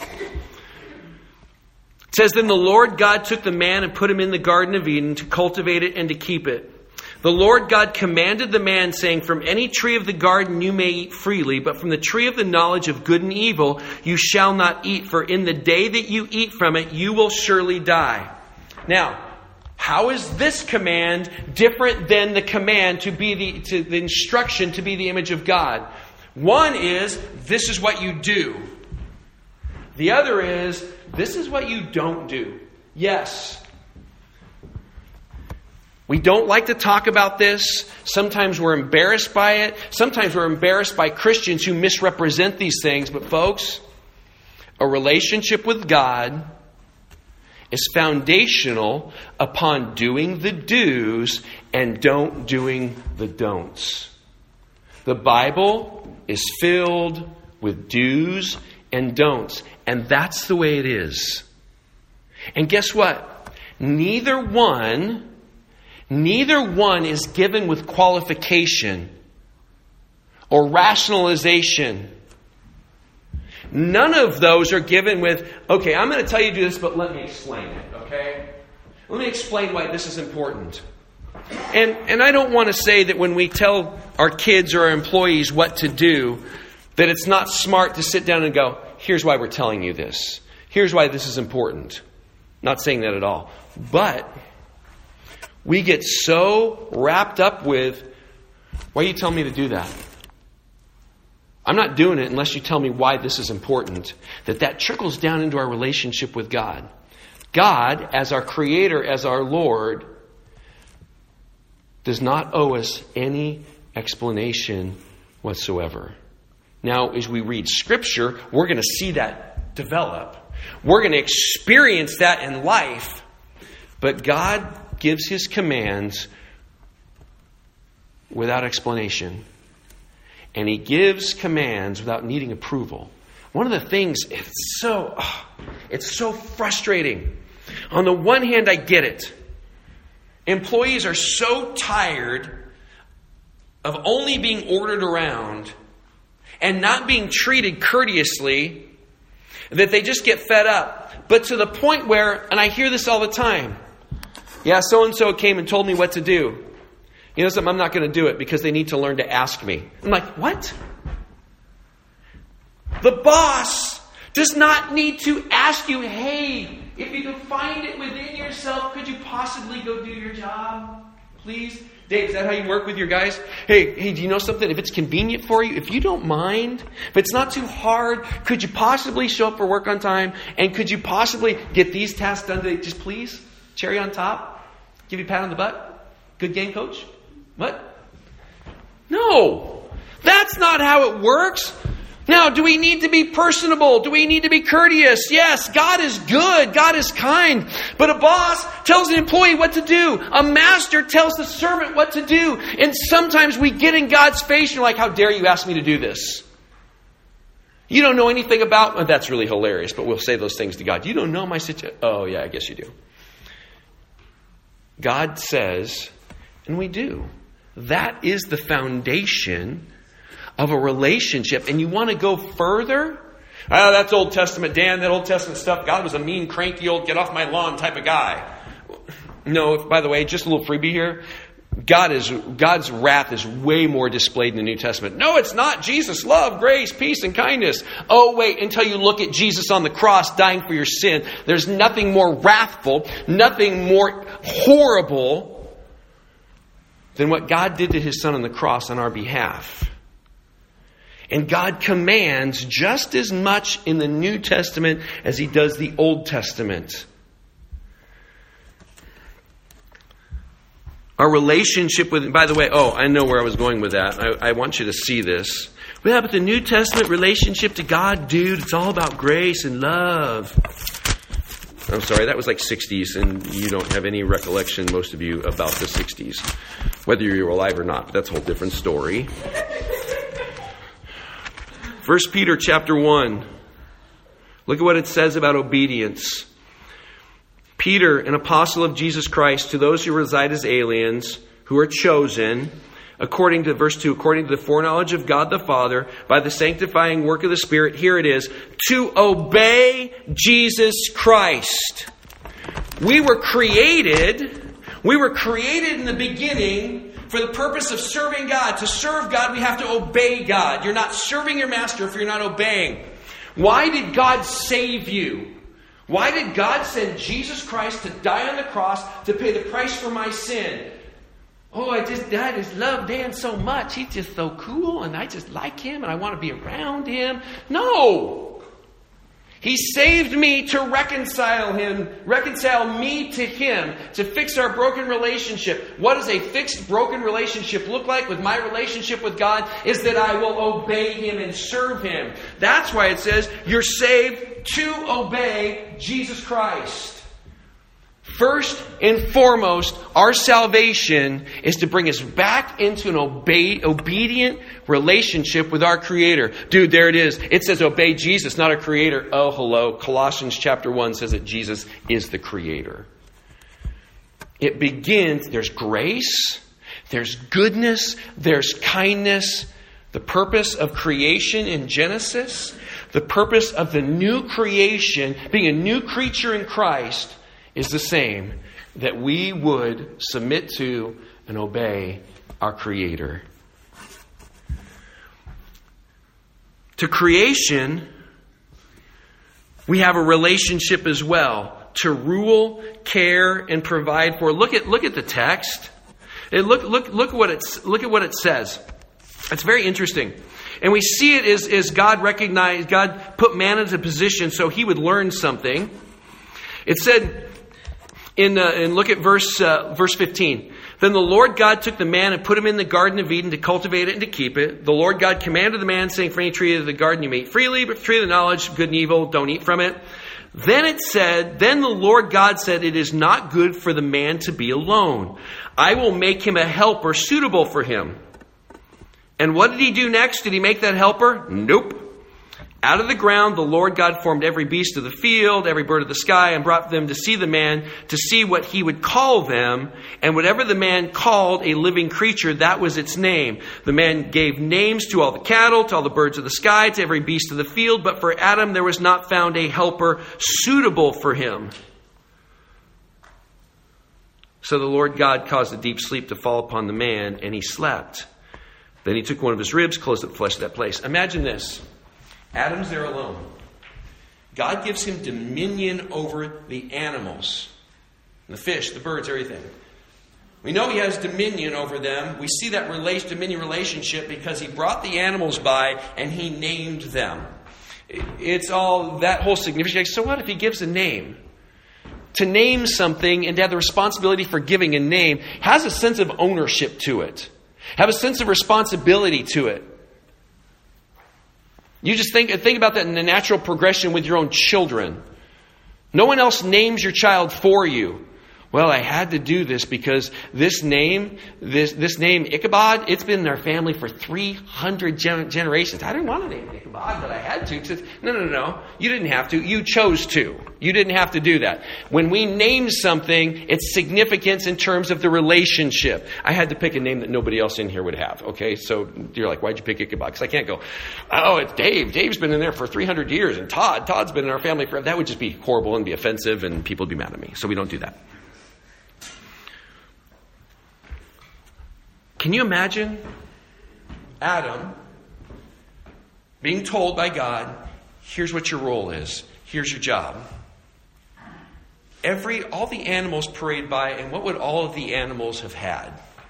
It says, Then the Lord God took the man and put him in the Garden of Eden to cultivate it and to keep it. The Lord God commanded the man, saying, From any tree of the garden you may eat freely, but from the tree of the knowledge of good and evil you shall not eat, for in the day that you eat from it you will surely die. Now, how is this command different than the command to be the, to the instruction to be the image of God? One is, this is what you do. The other is, this is what you don't do. Yes. We don't like to talk about this. Sometimes we're embarrassed by it. Sometimes we're embarrassed by Christians who misrepresent these things. But folks, a relationship with God is foundational upon doing the do's and don't doing the don'ts. The Bible is filled with do's and don'ts. And that's the way it is. And guess what? Neither one, neither one is given with qualification or rationalization. None of those are given with, okay, I'm going to tell you to do this, but let me explain it, okay? Let me explain why this is important. And, and I don't want to say that when we tell our kids or our employees what to do, that it's not smart to sit down and go, here's why we're telling you this. Here's why this is important. Not saying that at all. But we get so wrapped up with, why are you telling me to do that? I'm not doing it unless you tell me why this is important. That that trickles down into our relationship with God. God, as our Creator, as our Lord, does not owe us any explanation whatsoever. Now, as we read Scripture, we're going to see that develop. We're going to experience that in life. But God gives His commands without explanation. And He gives commands without needing approval. One of the things, it's so, oh, it's so frustrating. On the one hand, I get it. Employees are so tired of only being ordered around and not being treated courteously that they just get fed up. But to the point where, and I hear this all the time, yeah, so-and-so came and told me what to do. You know something, I'm not going to do it because they need to learn to ask me. I'm like, what? The boss does not need to ask you, hey, if you can find it within yourself, could you possibly go do your job? Please? Dave, is that how you work with your guys? Hey, hey, do you know something? If it's convenient for you, if you don't mind, if it's not too hard, could you possibly show up for work on time? And could you possibly get these tasks done today? Just please? Cherry on top? Give you a pat on the butt? Good game, coach? What? No, that's not how it works. Now, do we need to be personable? Do we need to be courteous? Yes, God is good. God is kind. But a boss tells an employee what to do. A master tells the servant what to do. And sometimes we get in God's face and you're like, how dare you ask me to do this? You don't know anything about... Well, that's really hilarious, but we'll say those things to God. You don't know my situation. Oh, yeah, I guess you do. God says, and we do. That is the foundation of a relationship. And you want to go further? Oh, that's Old Testament, Dan, that Old Testament stuff. God was a mean, cranky, old, get off my lawn type of guy. No, by the way, just a little freebie here. God is God's wrath is way more displayed in the New Testament. No, it's not. Jesus, love, grace, peace, and kindness. Oh, wait until you look at Jesus on the cross dying for your sin. There's nothing more wrathful, nothing more horrible than what God did to His Son on the cross on our behalf. And God commands just as much in the New Testament as He does the Old Testament. Our relationship with... By the way, oh, I know where I was going with that. I, I want you to see this. Yeah, but the New Testament relationship to God, dude, it's all about grace and love. I'm sorry, that was like sixties, and you don't have any recollection, most of you, about the sixties. Whether you're alive or not, that's a whole different story. First Peter chapter one. Look at what it says about obedience. Peter, an apostle of Jesus Christ, to those who reside as aliens, who are chosen, according to verse two, according to the foreknowledge of God the Father, by the sanctifying work of the Spirit, here it is, to obey Jesus Christ. We were created, we were created in the beginning for the purpose of serving God. To serve God, we have to obey God. You're not serving your master if you're not obeying. Why did God save you? Why did God send Jesus Christ to die on the cross to pay the price for my sin? Oh, I just, I just love Dan so much. He's just so cool and I just like him and I want to be around him. No! He saved me to reconcile him, reconcile me to him, to fix our broken relationship. What does a fixed, broken relationship look like with my relationship with God? Is that I will obey Him and serve Him. That's why it says you're saved to obey Jesus Christ. First and foremost, our salvation is to bring us back into an obey, obedient relationship with our Creator. Dude, there it is. It says obey Jesus, not our Creator. Oh, hello. Colossians chapter one says that Jesus is the Creator. It begins, there's grace, there's goodness, there's kindness. The purpose of creation in Genesis, the purpose of the new creation, being a new creature in Christ, is the same, that we would submit to and obey our Creator. To creation, we have a relationship as well. To rule, care, and provide for. Look at look at the text. And look look look what it's look at what it says. It's very interesting. And we see it as, as God recognized, God put man into a position so he would learn something. It said in uh, and look at verse uh, verse fifteen. Then the Lord God took the man and put him in the Garden of Eden to cultivate it and to keep it. The Lord God commanded the man, saying, "For any tree of the garden you may eat freely, but the tree of the knowledge of good and evil, don't eat from it." Then it said, then the Lord God said, "It is not good for the man to be alone. I will make him a helper suitable for him." And what did he do next? Did he make that helper? Nope. Out of the ground, the Lord God formed every beast of the field, every bird of the sky, and brought them to see the man, to see what he would call them. And whatever the man called a living creature, that was its name. The man gave names to all the cattle, to all the birds of the sky, to every beast of the field. But for Adam, there was not found a helper suitable for him. So the Lord God caused a deep sleep to fall upon the man, and he slept. Then he took one of his ribs, closed up the flesh of that place. Imagine this. Adam's there alone. God gives him dominion over the animals, the fish, the birds, everything. We know he has dominion over them. We see that relation, dominion relationship because he brought the animals by and he named them. It's all that whole significance. So what if he gives a name? To name something and to have the responsibility for giving a name has a sense of ownership to it. Have a sense of responsibility to it. You just think, think about that in the natural progression with your own children. No one else names your child for you. Well, I had to do this because this name, this this name Ichabod, it's been in our family for three hundred gen- generations. I didn't want to name it Ichabod, but I had to. to. No, no, no. You didn't have to. You chose to. You didn't have to do that. When we name something, it's significance in terms of the relationship. I had to pick a name that nobody else in here would have. Okay, so you're like, why'd you pick Ichabod? Because I can't go, oh, it's Dave. Dave's been in there for three hundred years. And Todd. Todd's been in our family forever. That would just be horrible and be offensive and people would be mad at me. So we don't do that. Can you imagine Adam being told by God, here's what your role is. Here's your job. Every, all the animals parade by, and what would all of the animals have had?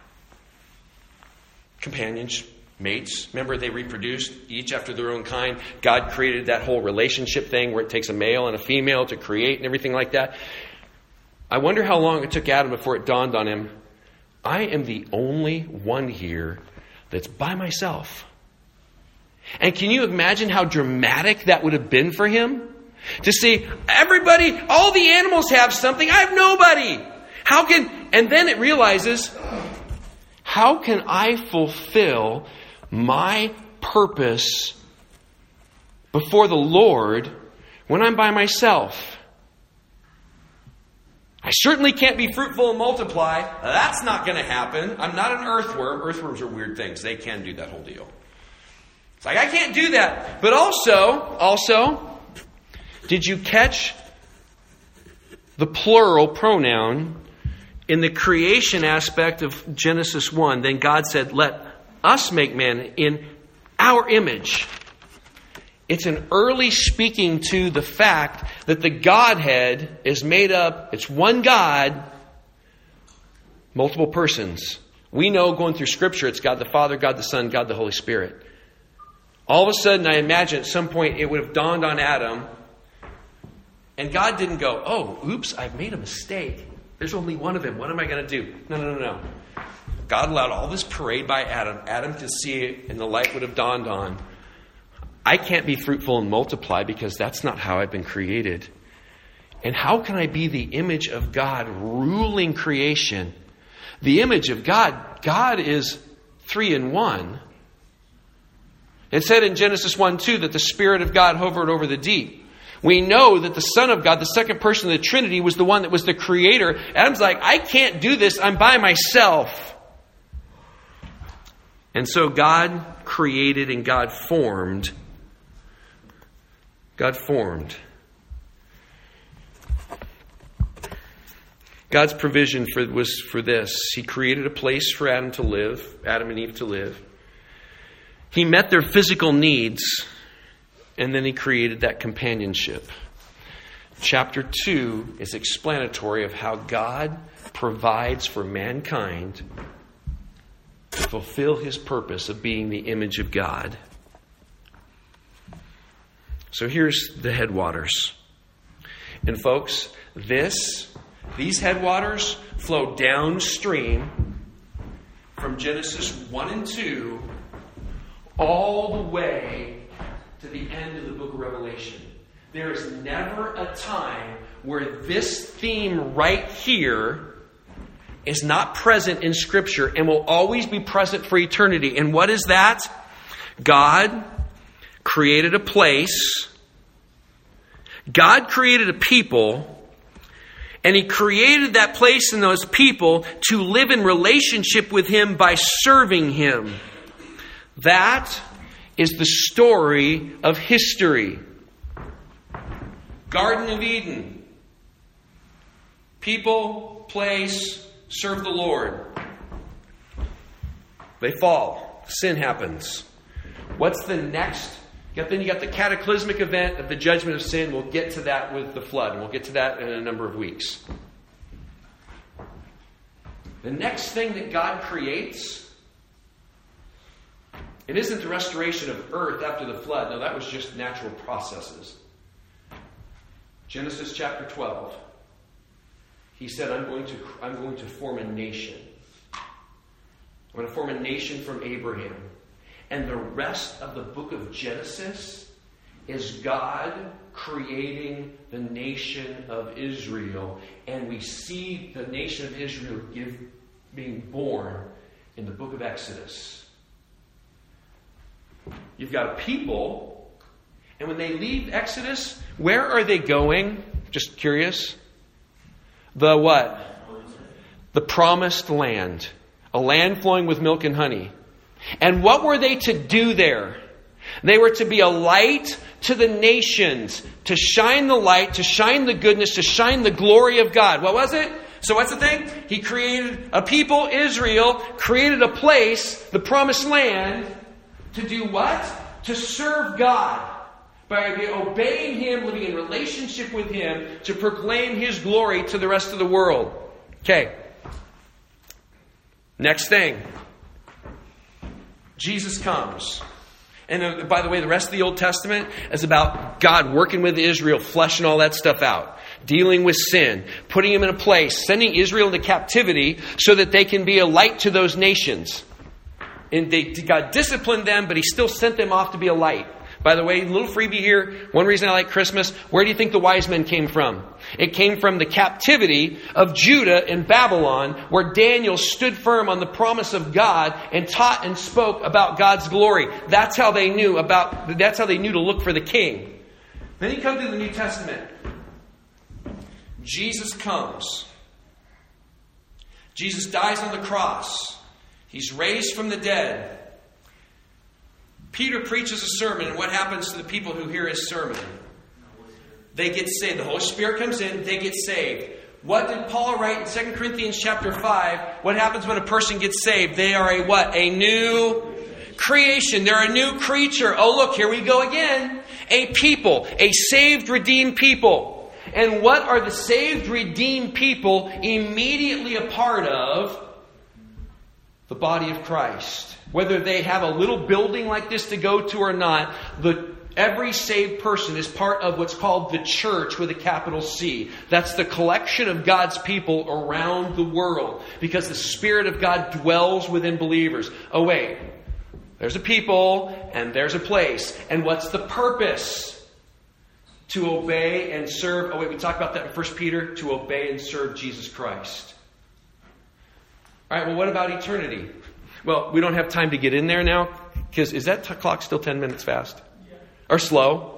Companions, mates. Remember, they reproduced each after their own kind. God created that whole relationship thing where it takes a male and a female to create and everything like that. I wonder how long it took Adam before it dawned on him, I am the only one here that's by myself. And can you imagine how dramatic that would have been for him? To see everybody, all the animals have something. I have nobody. How can, and then it realizes, how can I fulfill my purpose before the Lord when I'm by myself? I certainly can't be fruitful and multiply. That's not going to happen. I'm not an earthworm. Earthworms are weird things. They can do that whole deal. It's like, I can't do that. But also, also, did you catch the plural pronoun in the creation aspect of Genesis one? Then God said, let us make man in our image. It's an early speaking to the fact that the Godhead is made up, it's one God, multiple persons. We know going through Scripture, it's God the Father, God the Son, God the Holy Spirit. All of a sudden, I imagine at some point it would have dawned on Adam, and God didn't go, oh, oops, I've made a mistake. There's only one of him. What am I going to do? No, no, no, no. God allowed all this parade by Adam. Adam to see it, and the light would have dawned on. I can't be fruitful and multiply because that's not how I've been created. And how can I be the image of God ruling creation? The image of God, God is three in one. It said in Genesis one two that the Spirit of God hovered over the deep. We know that the Son of God, the second person of the Trinity, was the one that was the creator. Adam's like, I can't do this. I'm by myself. And so God created and God formed God formed. God's provision for, was for this. He created a place for Adam to live, Adam and Eve to live. He met their physical needs, and then he created that companionship. Chapter two is explanatory of how God provides for mankind to fulfill his purpose of being the image of God. So here's the headwaters. And folks, this, these headwaters flow downstream from Genesis one and two all the way to the end of the book of Revelation. There is never a time where this theme right here is not present in Scripture and will always be present for eternity. And what is that? God created a place. God created a people. And He created that place and those people to live in relationship with Him by serving Him. That is the story of history. Garden of Eden. People, place, serve the Lord. They fall. Sin happens. What's the next? Then you got the cataclysmic event of the judgment of sin. We'll get to that with the flood. And we'll get to that in a number of weeks. The next thing that God creates, it isn't the restoration of earth after the flood. No, that was just natural processes. Genesis chapter twelve. He said, I'm going to, I'm going to form a nation. I'm going to form a nation from Abraham. And the rest of the book of Genesis is God creating the nation of Israel. And we see the nation of Israel give, being born in the book of Exodus. You've got a people, and when they leave Exodus, where are they going? Just curious. The what? The promised land. A land flowing with milk and honey. And what were they to do there? They were to be a light to the nations, to shine the light, to shine the goodness, to shine the glory of God. What was it? So what's the thing? He created a people, Israel, created a place, the promised land, to do what? To serve God. By obeying Him, living in relationship with Him, to proclaim His glory to the rest of the world. Okay. Next thing. Jesus comes. And uh, by the way, the rest of the Old Testament is about God working with Israel, fleshing all that stuff out. Dealing with sin. Putting Him in a place. Sending Israel into captivity so that they can be a light to those nations. And they, God disciplined them, but He still sent them off to be a light. By the way, a little freebie here. One reason I like Christmas. Where do you think the wise men came from? It came from the captivity of Judah in Babylon, where Daniel stood firm on the promise of God and taught and spoke about God's glory. That's how they knew about. That's how they knew to look for the king. Then you come to the New Testament. Jesus comes. Jesus dies on the cross. He's raised from the dead. Peter preaches a sermon, and what happens to the people who hear his sermon? They get saved. The Holy Spirit comes in, they get saved. What did Paul write in Second Corinthians chapter five? What happens when a person gets saved? They are a what? A new creation. They're a new creature. Oh, look, here we go again. A people. A saved, redeemed people. And what are the saved, redeemed people immediately a part of? The body of Christ. Whether they have a little building like this to go to or not, the, every saved person is part of what's called the church with a capital C. That's the collection of God's people around the world. Because the Spirit of God dwells within believers. Oh wait, there's a people and there's a place. And what's the purpose? To obey and serve. Oh wait, we talked about that in First Peter. To obey and serve Jesus Christ. All right, well, what about eternity? Well, we don't have time to get in there now. Because is that t- clock still ten minutes fast? Yeah. Or slow?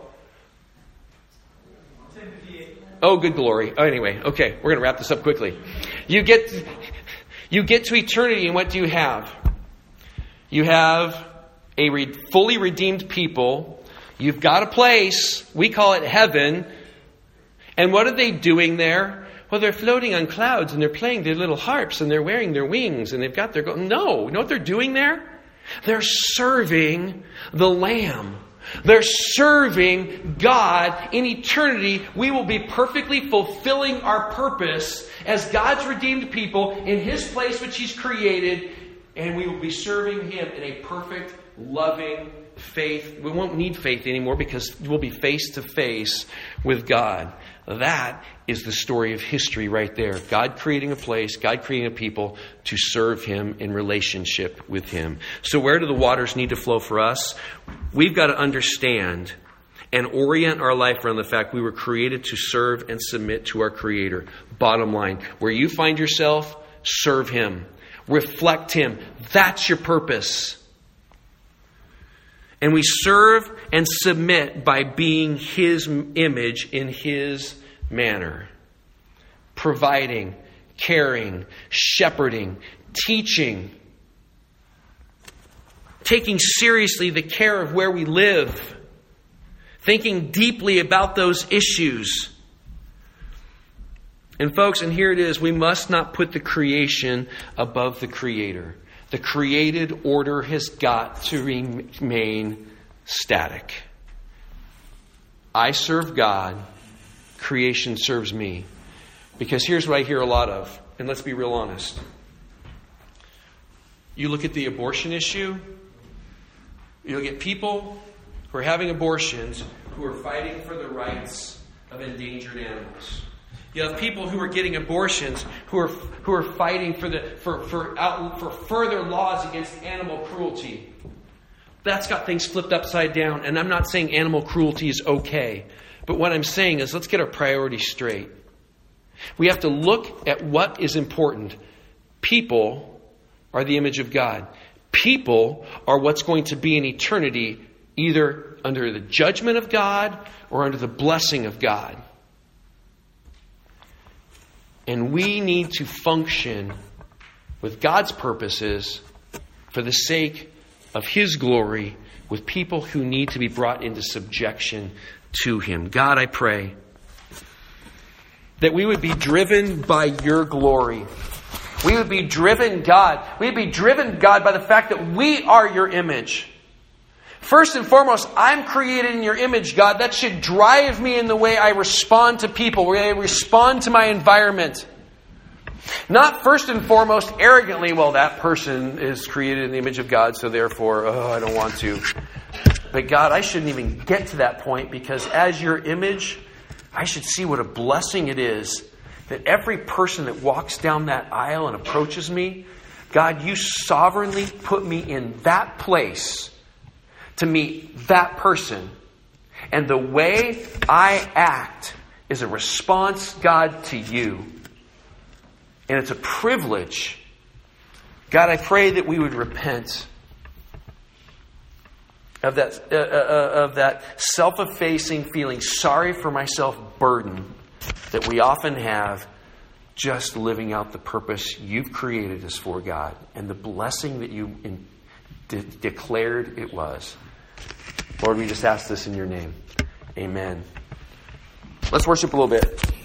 Oh, good glory. Oh, anyway, okay, we're going to wrap this up quickly. You get, you get to eternity, and what do you have? You have a re- fully redeemed people. You've got a place. We call it heaven. And what are they doing there? Well, they're floating on clouds and they're playing their little harps and they're wearing their wings and they've got their... Go- no, you know what they're doing there? They're serving the Lamb. They're serving God in eternity. We will be perfectly fulfilling our purpose as God's redeemed people in His place which He's created. And we will be serving Him in a perfect, loving faith. We won't need faith anymore because we'll be face to face with God. That is the story of history right there. God creating a place, God creating a people to serve Him in relationship with Him. So where do the waters need to flow for us? We've got to understand and orient our life around the fact we were created to serve and submit to our Creator. Bottom line, where you find yourself, serve Him. Reflect Him. That's your purpose. And we serve and submit by being His image in His manner. Providing, caring, shepherding, teaching. Taking seriously the care of where we live. Thinking deeply about those issues. And folks, and here it is, we must not put the creation above the Creator. The created order has got to remain static. I serve God. Creation serves me. Because here's what I hear a lot of. And let's be real honest. You look at the abortion issue. You'll get people who are having abortions who are fighting for the rights of endangered animals. You have people who are getting abortions, who are who are fighting for the for for out, for further laws against animal cruelty. That's got things flipped upside down. And I'm not saying animal cruelty is okay. But what I'm saying is, let's get our priorities straight. We have to look at what is important. People are the image of God. People are what's going to be in eternity, either under the judgment of God or under the blessing of God. And we need to function with God's purposes for the sake of His glory, with people who need to be brought into subjection to Him. God, I pray that we would be driven by Your glory. We would be driven, God. We would be driven, God, by the fact that we are Your image. First and foremost, I'm created in Your image, God. That should drive me in the way I respond to people, the way I respond to my environment. Not first and foremost arrogantly, well, that person is created in the image of God, so therefore, oh, I don't want to. But God, I shouldn't even get to that point, because as Your image, I should see what a blessing it is that every person that walks down that aisle and approaches me, God, You sovereignly put me in that place to meet that person. And the way I act is a response, God, to You. And it's a privilege. God, I pray that we would repent of that, uh, uh, of that self-effacing, feeling sorry for myself burden that we often have, just living out the purpose You've created us for, God, and the blessing that You in, de- declared it was. Lord, we just ask this in Your name. Amen. Let's worship a little bit.